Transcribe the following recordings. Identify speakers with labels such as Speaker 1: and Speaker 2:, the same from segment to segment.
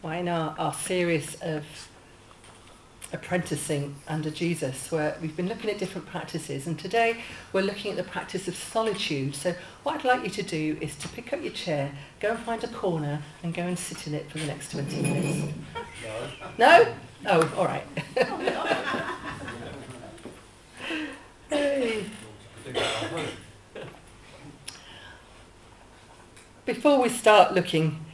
Speaker 1: in our series of apprenticing under Jesus, where we've been looking at different practices, and today we're looking at the practice of solitude. So what I'd like you to do is to pick up your chair, go and find a corner and go and sit in it for the next 20 minutes. No? Oh, all right. Hey. Before we start looking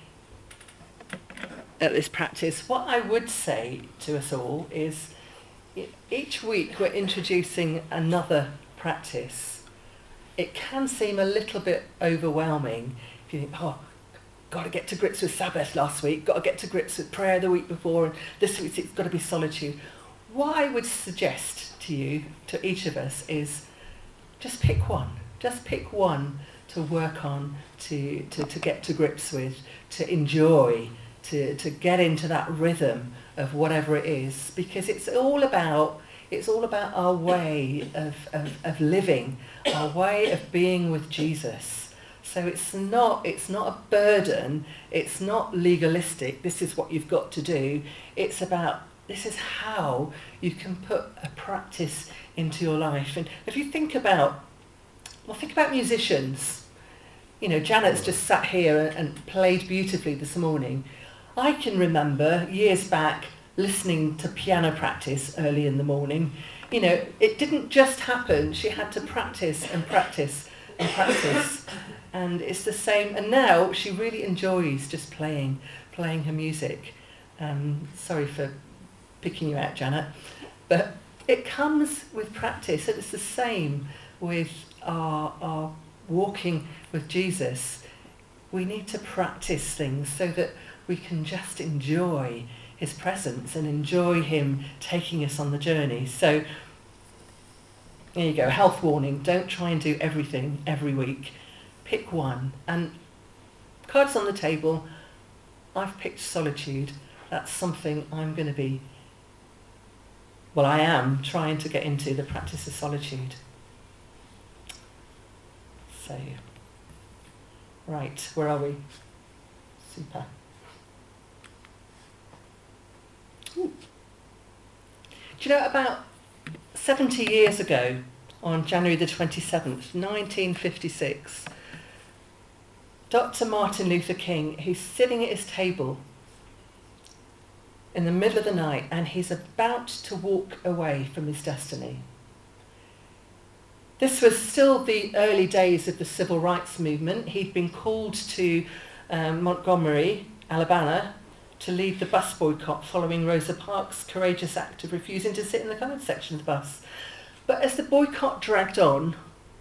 Speaker 1: at this practice, what I would say to us all is each week we're introducing another practice. It can seem a little bit overwhelming if you think, oh, got to get to grips with Sabbath last week, got to get to grips with prayer the week before, and this week it's got to be solitude. What I would suggest to you, to each of us, is just pick one. Just pick one to work on, to get to grips with, to enjoy, to get into that rhythm of whatever it is, because it's all about our way of living, our way of being with Jesus. So it's not a burden, it's not legalistic, this is what you've got to do. It's about, this is how you can put a practice into your life. And if you think about musicians. You know, Janet's just sat here and played beautifully this morning. I can remember years back listening to piano practice early in the morning. You know, it didn't just happen. She had to practice and practice and practice. And it's the same. And now she really enjoys just playing her music. Sorry for picking you out, Janet. But it comes with practice. And it's the same with our walking with Jesus. We need to practice things so that we can just enjoy his presence and enjoy him taking us on the journey. So there you go, health warning, don't try and do everything every week. Pick one. And cards on the table, I've picked solitude. That's something I am trying to get into, the practice of solitude. So, right, where are we? Super. Ooh. Do you know, about 70 years ago, on January the 27th, 1956, Dr. Martin Luther King, he's sitting at his table in the middle of the night, and he's about to walk away from his destiny. This was still the early days of the civil rights movement. He'd been called to Montgomery, Alabama, to lead the bus boycott following Rosa Parks' courageous act of refusing to sit in the covered section of the bus. But as the boycott dragged on,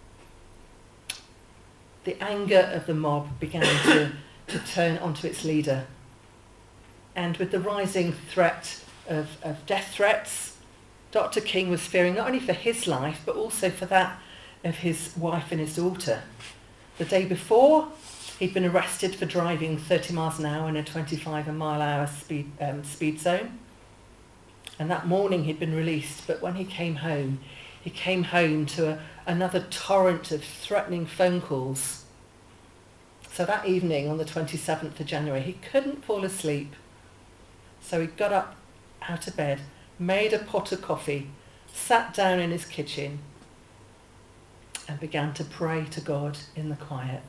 Speaker 1: the anger of the mob began to turn onto its leader. And with the rising threat of death threats, Dr. King was fearing not only for his life, but also for that of his wife and his daughter. The day before, he'd been arrested for driving 30 miles an hour in a 25-mile-an-hour speed zone. And that morning he'd been released, but when he came home to another torrent of threatening phone calls. So that evening on the 27th of January, he couldn't fall asleep. So he got up out of bed, made a pot of coffee, sat down in his kitchen, and began to pray to God in the quiet.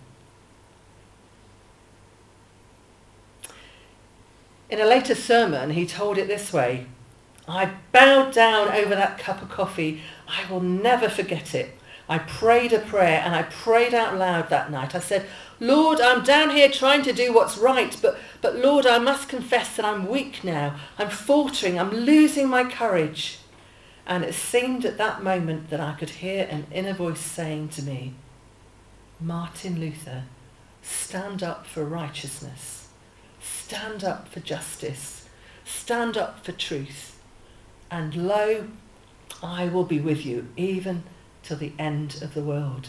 Speaker 1: In a later sermon, he told it this way: I bowed down over that cup of coffee. I will never forget it. I prayed a prayer, and I prayed out loud that night. I said, Lord, I'm down here trying to do what's right, but Lord, I must confess that I'm weak now. I'm faltering. I'm losing my courage. And it seemed at that moment that I could hear an inner voice saying to me, Martin Luther, stand up for righteousness. Stand up for justice. Stand up for truth. And lo, I will be with you even till the end of the world.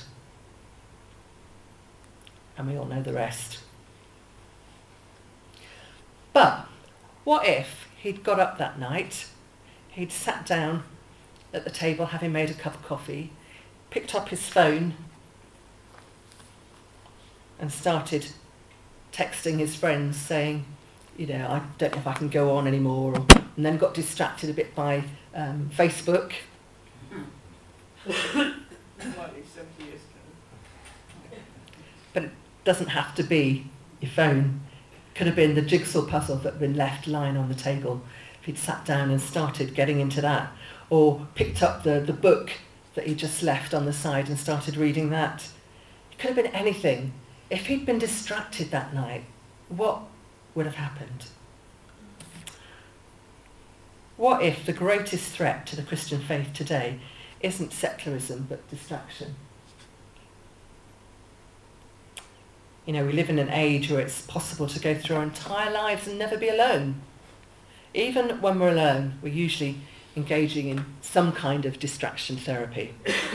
Speaker 1: And we all know the rest. But what if he'd got up that night, he'd sat down at the table having made a cup of coffee, picked up his phone and started texting his friends saying, I don't know if I can go on anymore, and then got distracted a bit by Facebook. But it doesn't have to be your phone. It could have been the jigsaw puzzle that had been left lying on the table. If he'd sat down and started getting into that, or picked up the book that he just left on the side and started reading that. It could have been anything. If he'd been distracted that night, what would have happened? What if the greatest threat to the Christian faith today isn't secularism but distraction? We live in an age where it's possible to go through our entire lives and never be alone. Even when we're alone, we're usually engaging in some kind of distraction therapy.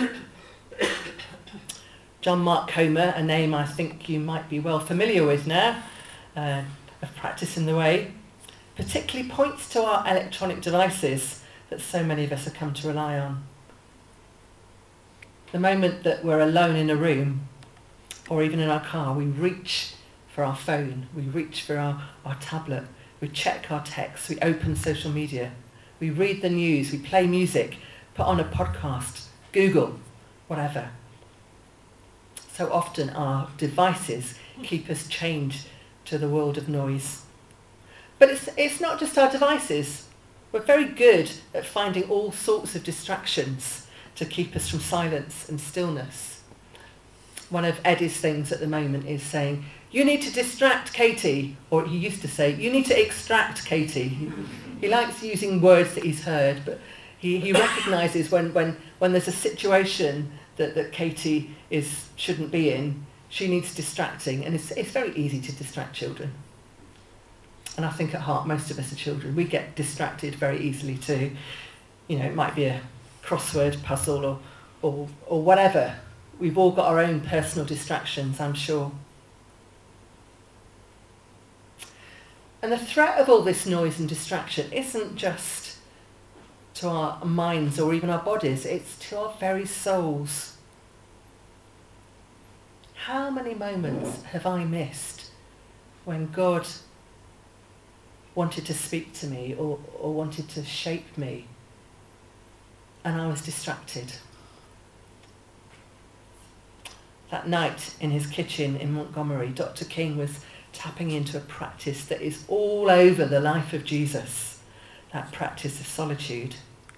Speaker 1: John Mark Comer, a name I think you might be well familiar with now, of Practice in the Way, particularly points to our electronic devices that so many of us have come to rely on. The moment that we're alone in a room, or even in our car, we reach for our phone, we reach for our tablet, we check our texts, we open social media, we read the news, we play music, put on a podcast, Google, whatever. So often our devices keep us chained to the world of noise. But it's not just our devices. We're very good at finding all sorts of distractions to keep us from silence and stillness. One of Eddie's things at the moment is saying, you need to distract Katie, or he used to say, you need to extract Katie. He likes using words that he's heard, but he recognises when there's a situation that Katie shouldn't be in, she needs distracting, and it's very easy to distract children. And I think at heart most of us are children. We get distracted very easily too. It might be a crossword puzzle or whatever. We've all got our own personal distractions, I'm sure. And the threat of all this noise and distraction isn't just to our minds or even our bodies, it's to our very souls. How many moments have I missed when God wanted to speak to me or wanted to shape me and I was distracted? That night in his kitchen in Montgomery, Dr. King was tapping into a practice that is all over the life of Jesus, that practice of solitude.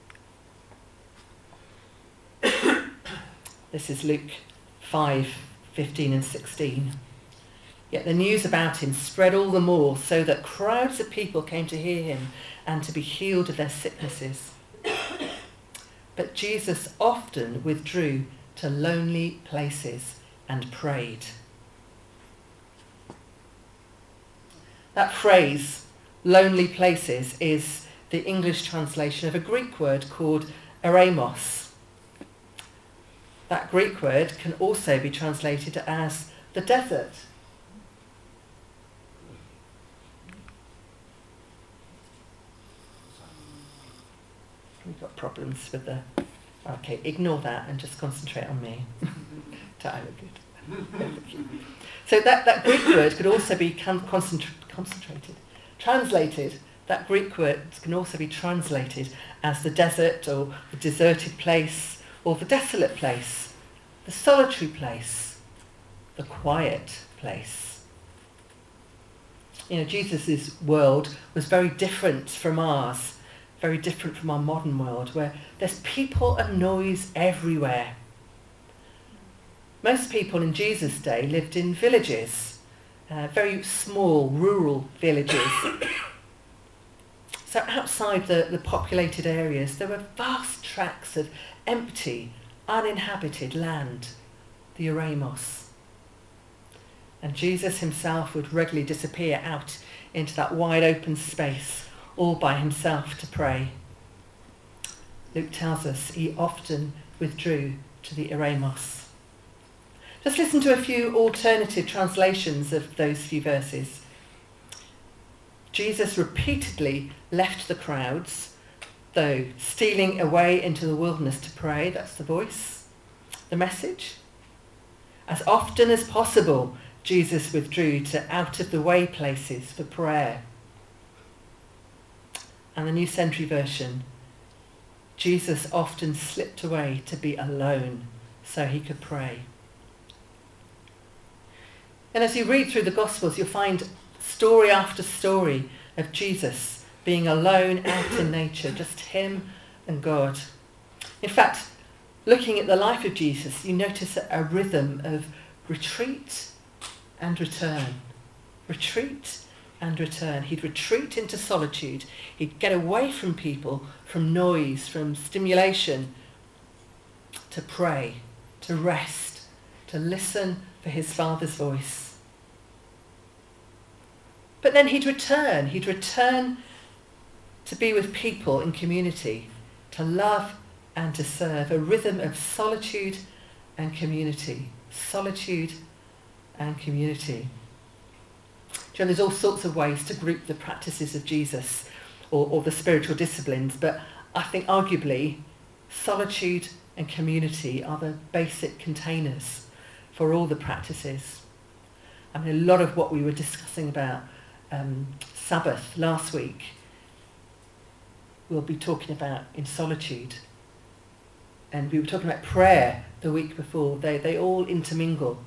Speaker 1: This is Luke 5:15 and 16. Yet the news about him spread all the more, so that crowds of people came to hear him and to be healed of their sicknesses. But Jesus often withdrew to lonely places and prayed. That phrase, lonely places, is the English translation of a Greek word called eremos. That Greek word can also be translated as the desert. We've got problems with the... Okay, ignore that and just concentrate on me. I look good. So that Greek word could also be translated. That Greek word can also be translated as the desert or the deserted place or the desolate place, the solitary place, the quiet place. Jesus' world was very different from ours, very different from our modern world, where there's people and noise everywhere. Most people in Jesus' day lived in villages, very small rural villages. So outside the populated areas, there were vast tracts of empty, uninhabited land, the eremos. And Jesus himself would regularly disappear out into that wide open space, all by himself to pray. Luke tells us he often withdrew to the eremos. Just listen to a few alternative translations of those few verses. Jesus repeatedly left the crowds, though stealing away into the wilderness to pray. That's the voice. The Message. As often as possible, Jesus withdrew to out-of-the-way places for prayer. and the New Century Version, Jesus often slipped away to be alone so he could pray. And as you read through the Gospels, you'll find story after story of Jesus being alone out in nature, just him and God. In fact, looking at the life of Jesus, you notice a rhythm of retreat and return. Retreat and return. He'd retreat into solitude. He'd get away from people, from noise, from stimulation, to pray, to rest, to listen for his Father's voice. But then he'd return to be with people in community, to love and to serve, a rhythm of solitude and community. Solitude and community. You know, there's all sorts of ways to group the practices of Jesus or the spiritual disciplines, but I think arguably solitude and community are the basic containers for all the practices. I mean, a lot of what we were discussing about Sabbath last week, we'll be talking about in solitude. And we were talking about prayer the week before. They all intermingle.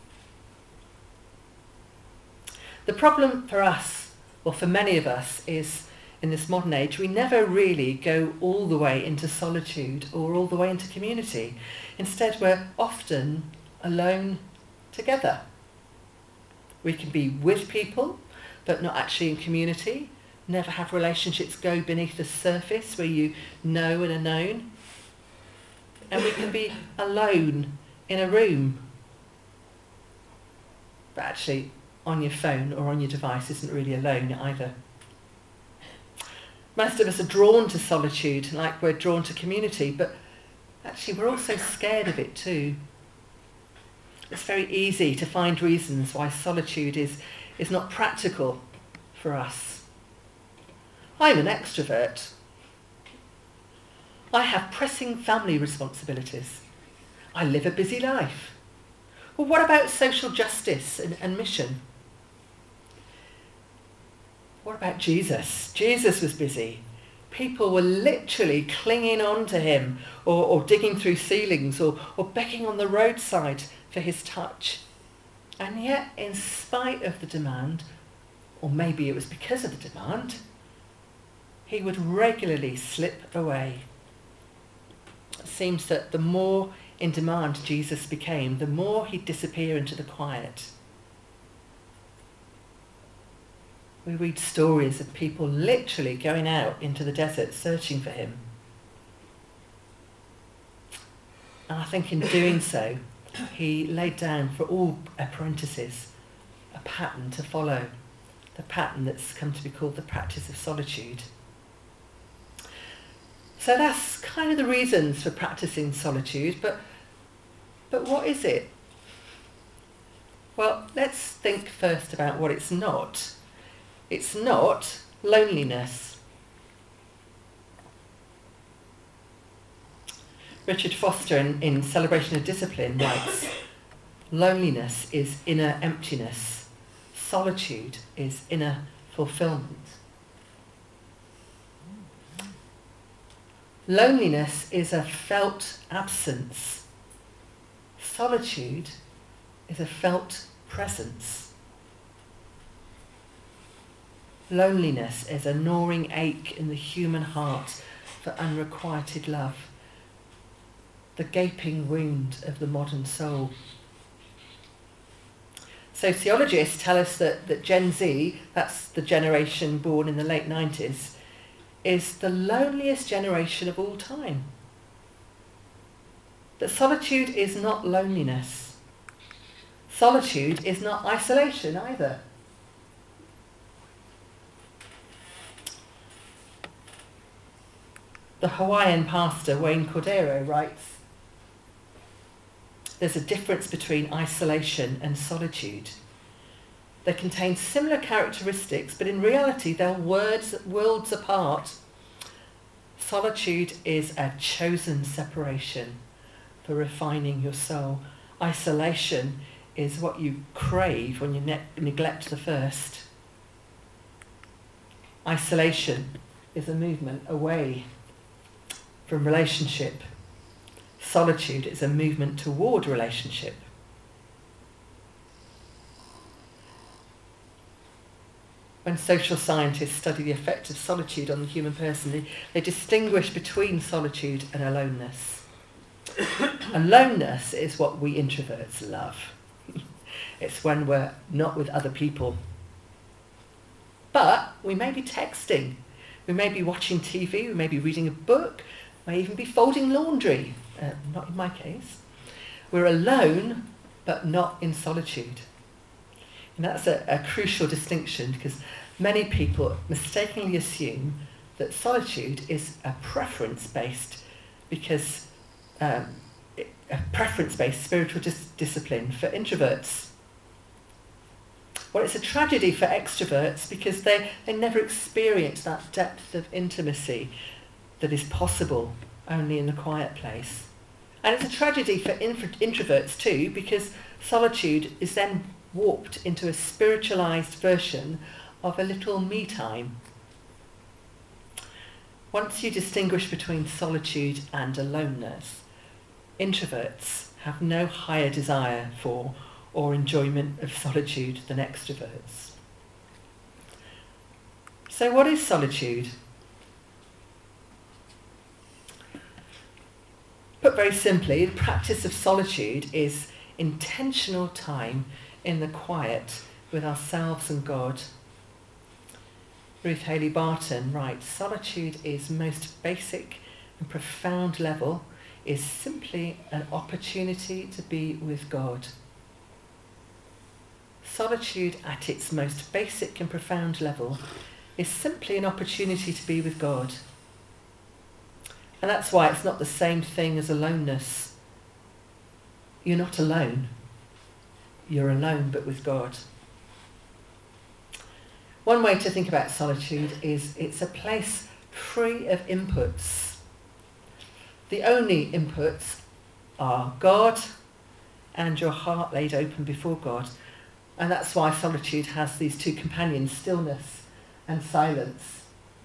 Speaker 1: The problem for us, or for many of us, is in this modern age, we never really go all the way into solitude or all the way into community. Instead, we're often alone together. We can be with people, but not actually in community. Never have relationships go beneath the surface where you know and are known. And we can be alone in a room. But actually, on your phone or on your device isn't really alone either. Most of us are drawn to solitude like we're drawn to community, but actually we're also scared of it too. It's very easy to find reasons why solitude is not practical for us. I'm an extrovert. I have pressing family responsibilities. I live a busy life. Well, what about social justice and mission? What about Jesus? Jesus was busy. People were literally clinging on to him or digging through ceilings or begging on the roadside for his touch. And yet, in spite of the demand, or maybe it was because of the demand, he would regularly slip away. It seems that the more in demand Jesus became, the more he'd disappear into the quiet. We read stories of people literally going out into the desert searching for him. And I think in doing so, he laid down for all apprentices a pattern to follow, the pattern that's come to be called the practice of solitude. So that's kind of the reasons for practicing solitude, but what is it? Well, let's think first about what it's not. It's not loneliness. Richard Foster in Celebration of Discipline writes, loneliness is inner emptiness. Solitude is inner fulfillment. Loneliness is a felt absence. Solitude is a felt presence. Loneliness is a gnawing ache in the human heart for unrequited love, the gaping wound of the modern soul. Sociologists tell us that Gen Z, that's the generation born in the late 90s, is the loneliest generation of all time. That solitude is not loneliness. Solitude is not isolation either. The Hawaiian pastor Wayne Cordeiro writes, there's a difference between isolation and solitude. They contain similar characteristics, but in reality they're worlds apart. Solitude is a chosen separation for refining your soul. Isolation is what you crave when you neglect the first. Isolation is a movement away from relationship. Solitude is a movement toward relationship. When social scientists study the effect of solitude on the human person, they distinguish between solitude and aloneness. Aloneness is what we introverts love. It's when we're not with other people. But we may be texting, we may be watching TV, we may be reading a book, we may even be folding laundry. Not in my case. We're alone, but not in solitude. And that's a crucial distinction, because many people mistakenly assume that solitude is a preference-based, because a preference-based spiritual discipline for introverts. Well, it's a tragedy for extroverts because they never experience that depth of intimacy that is possible only in the quiet place. And it's a tragedy for introverts too, because solitude is then warped into a spiritualized version of a little me time. Once you distinguish between solitude and aloneness, introverts have no higher desire for or enjoyment of solitude than extroverts. So what is solitude? Put very simply, the practice of solitude is intentional time in the quiet with ourselves and God. Ruth Haley Barton writes, solitude is most basic and profound level is simply an opportunity to be with God. Solitude at its most basic and profound level is simply an opportunity to be with God. And that's why it's not the same thing as aloneness. You're not alone. You're alone but with God. One way to think about solitude is it's a place free of inputs. The only inputs are God and your heart laid open before God. And that's why solitude has these two companions, stillness and silence.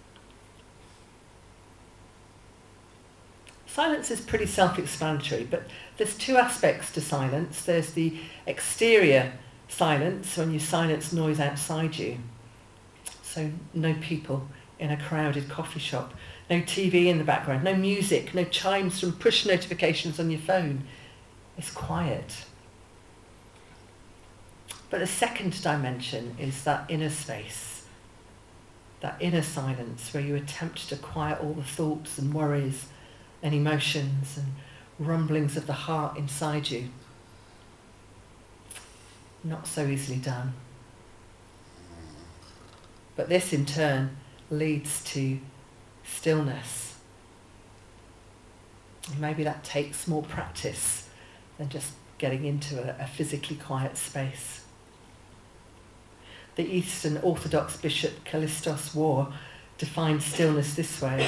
Speaker 1: Silence is pretty self-explanatory, but there's two aspects to silence. There's the exterior silence, when you silence noise outside you. So no people in a crowded coffee shop, no TV in the background, no music, no chimes from push notifications on your phone. It's quiet. But the second dimension is that inner space, that inner silence where you attempt to quiet all the thoughts and worries and emotions and rumblings of the heart inside you. Not so easily done. But this in turn leads to stillness. And maybe that takes more practice than just getting into a physically quiet space. The Eastern Orthodox bishop Callistos War defined stillness this way.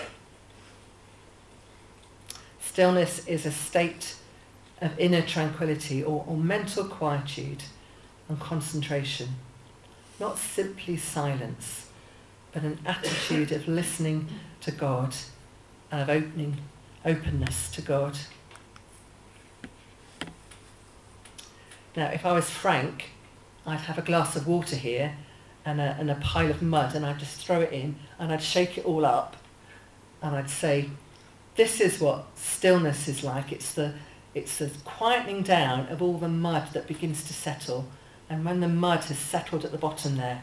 Speaker 1: Stillness is a state of inner tranquility or mental quietude and concentration. Not simply silence, but an attitude of listening to God and of openness to God. Now, if I was Frank, I'd have a glass of water here and a pile of mud, and I'd just throw it in and I'd shake it all up and I'd say, this is what stillness is like. It's the quietening down of all the mud that begins to settle. And when the mud has settled at the bottom there,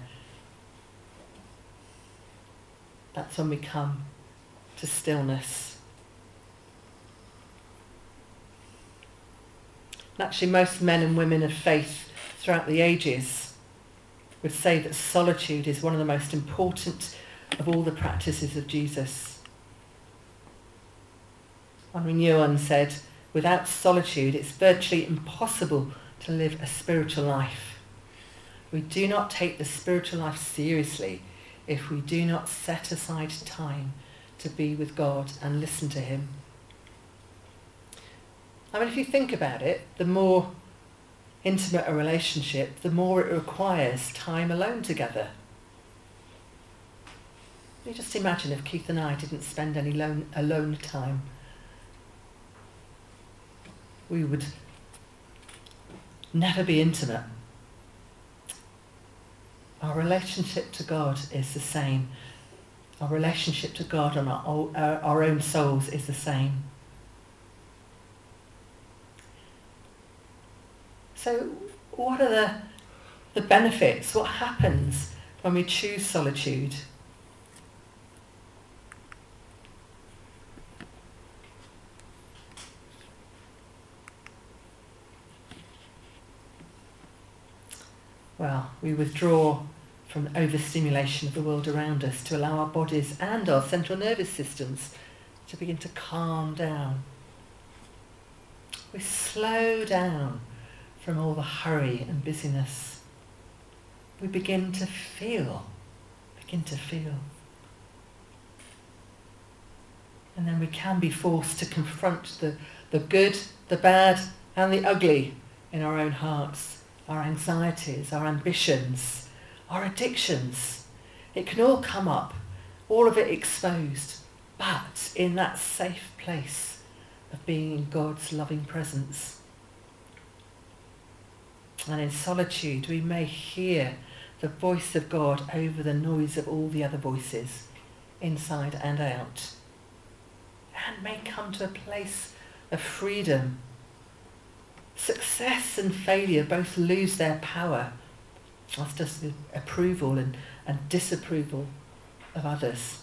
Speaker 1: that's when we come to stillness. And actually, most men and women of faith throughout the ages would say that solitude is one of the most important of all the practices of Jesus. Henri Nouwen said, without solitude, it's virtually impossible to live a spiritual life. We do not take the spiritual life seriously if we do not set aside time to be with God and listen to him. I mean, if you think about it, the more intimate a relationship, the more it requires time alone together. You just imagine if Keith and I didn't spend any alone time. We would never be intimate. Our relationship to God is the same. Our relationship to God and our own souls is the same. So what are the benefits? What happens when we choose solitude? Well, we withdraw from overstimulation of the world around us to allow our bodies and our central nervous systems to begin to calm down. We slow down from all the hurry and busyness. We begin to feel. And then we can be forced to confront the good, the bad and the ugly in our own hearts, our anxieties, our ambitions, our addictions. It can all come up, all of it exposed, but in that safe place of being in God's loving presence. And in solitude we may hear the voice of God over the noise of all the other voices, inside and out, and may come to a place of freedom. Success and failure both lose their power, as does the approval and disapproval of others.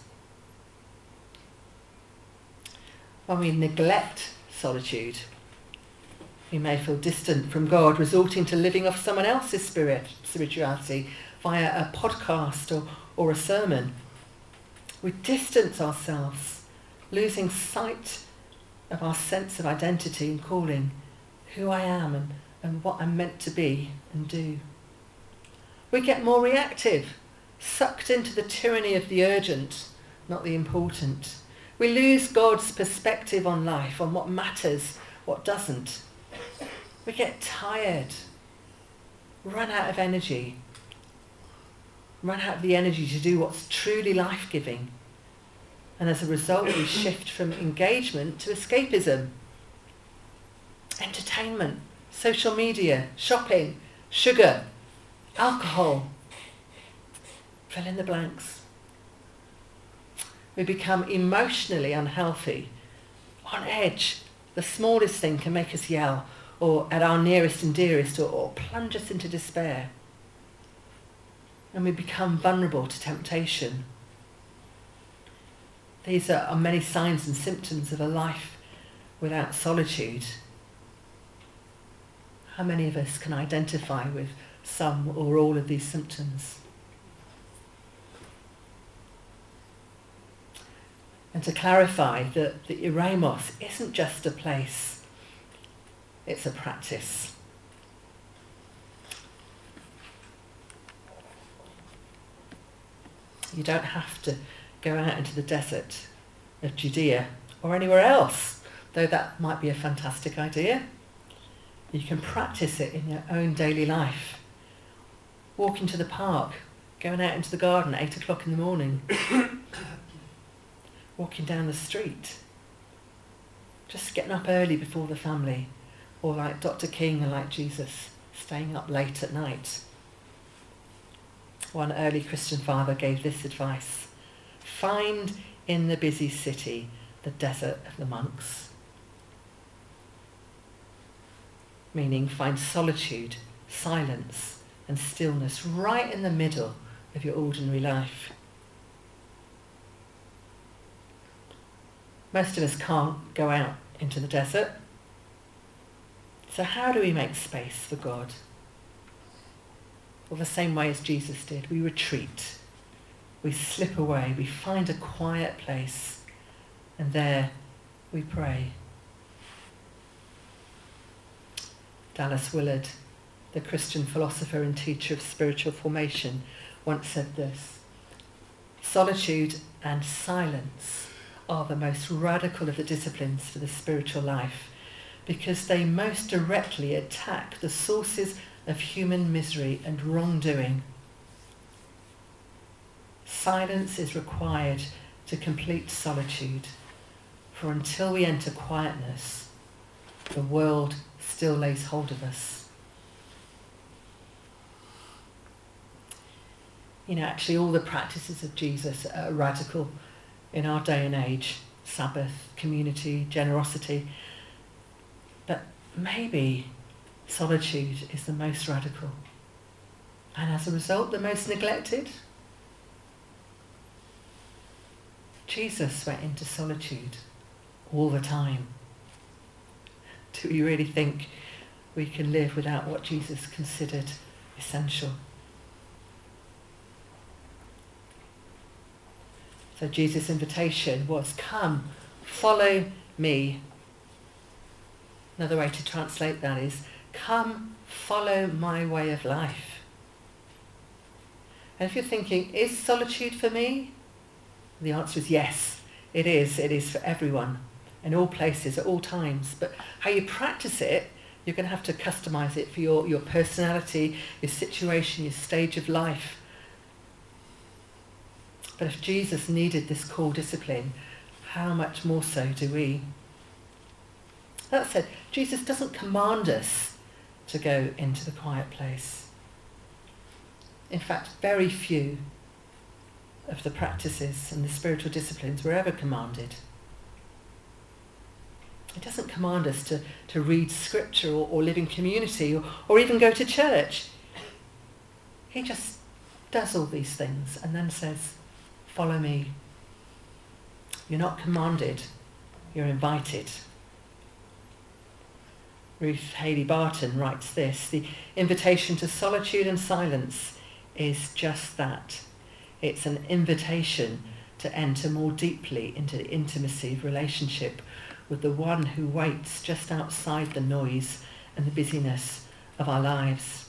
Speaker 1: When we neglect solitude, we may feel distant from God, resorting to living off someone else's spirituality via a podcast or a sermon. We distance ourselves, losing sight of our sense of identity and calling, who I am and what I'm meant to be and do. We get more reactive, sucked into the tyranny of the urgent, not the important. We lose God's perspective on life, on what matters, what doesn't. We get tired, run out of energy, run out of the energy to do what's truly life-giving. And as a result, we shift from engagement to escapism. Entertainment, social media, shopping, sugar, alcohol. Fill in the blanks. We become emotionally unhealthy, on edge. The smallest thing can make us yell, or at our nearest and dearest, or plunge us into despair. And we become vulnerable to temptation. These are many signs and symptoms of a life without solitude. How many of us can identify with some or all of these symptoms? And to clarify that the eremos isn't just a place, it's a practice. You don't have to go out into the desert of Judea or anywhere else, though that might be a fantastic idea. You can practice it in your own daily life. Walking to the park, going out into the garden at 8 o'clock in the morning, walking down the street, just getting up early before the family, or like Dr. King and like Jesus, staying up late at night. One early Christian father gave this advice: find in the busy city the desert of the monks. Meaning find solitude, silence and stillness right in the middle of your ordinary life. Most of us can't go out into the desert. So how do we make space for God? Well, the same way as Jesus did. We retreat. We slip away. We find a quiet place. And there we pray. Dallas Willard, the Christian philosopher and teacher of spiritual formation, once said this: solitude and silence are the most radical of the disciplines for the spiritual life, because they most directly attack the sources of human misery and wrongdoing. Silence is required to complete solitude, for until we enter quietness, the world still lays hold of us. You know, actually all the practices of Jesus are radical in our day and age. Sabbath, community, generosity. But maybe solitude is the most radical, and as a result the most neglected. Jesus went into solitude all the time. Do we really think we can live without what Jesus considered essential? So Jesus' invitation was, come, follow me. Another way to translate that is, come, follow my way of life. And if you're thinking, is solitude for me? The answer is yes, it is. It is for everyone, in all places, at all times. But how you practice it, you're going to have to customise it for your personality, your situation, your stage of life. But if Jesus needed this core discipline, how much more so do we? That said, Jesus doesn't command us to go into the quiet place. In fact, very few of the practices and the spiritual disciplines were ever commanded. It doesn't command us to read scripture or live in community or even go to church. He just does all these things and then says, follow me. You're not commanded, you're invited. Ruth Haley Barton writes this: the invitation to solitude and silence is just that. It's an invitation to enter more deeply into the intimacy of relationship with the one who waits just outside the noise and the busyness of our lives.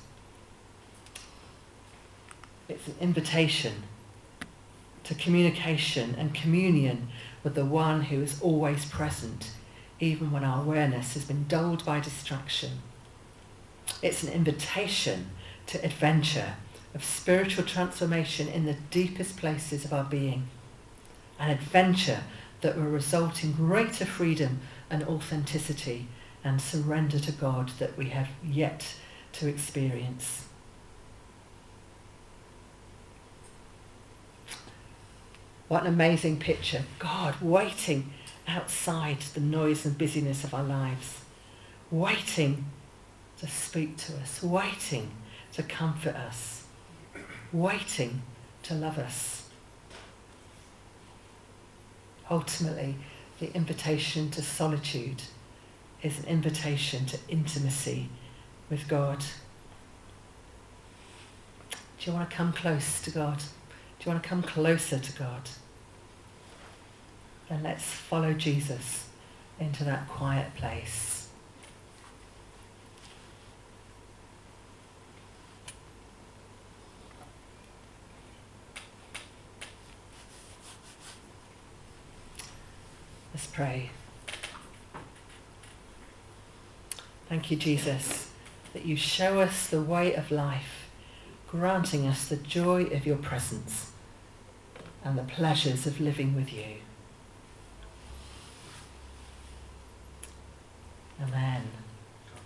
Speaker 1: It's an invitation to communication and communion with the one who is always present, even when our awareness has been dulled by distraction. It's an invitation to adventure, of spiritual transformation in the deepest places of our being. An adventure that will result in greater freedom and authenticity and surrender to God that we have yet to experience. What an amazing picture. God waiting outside the noise and busyness of our lives, waiting to speak to us, waiting to comfort us, waiting to love us. Ultimately, the invitation to solitude is an invitation to intimacy with God. Do you want to come close to God? Do you want to come closer to God? Then let's follow Jesus into that quiet place. Let's pray. Thank you, Jesus, that you show us the way of life, granting us the joy of your presence and the pleasures of living with you. Amen.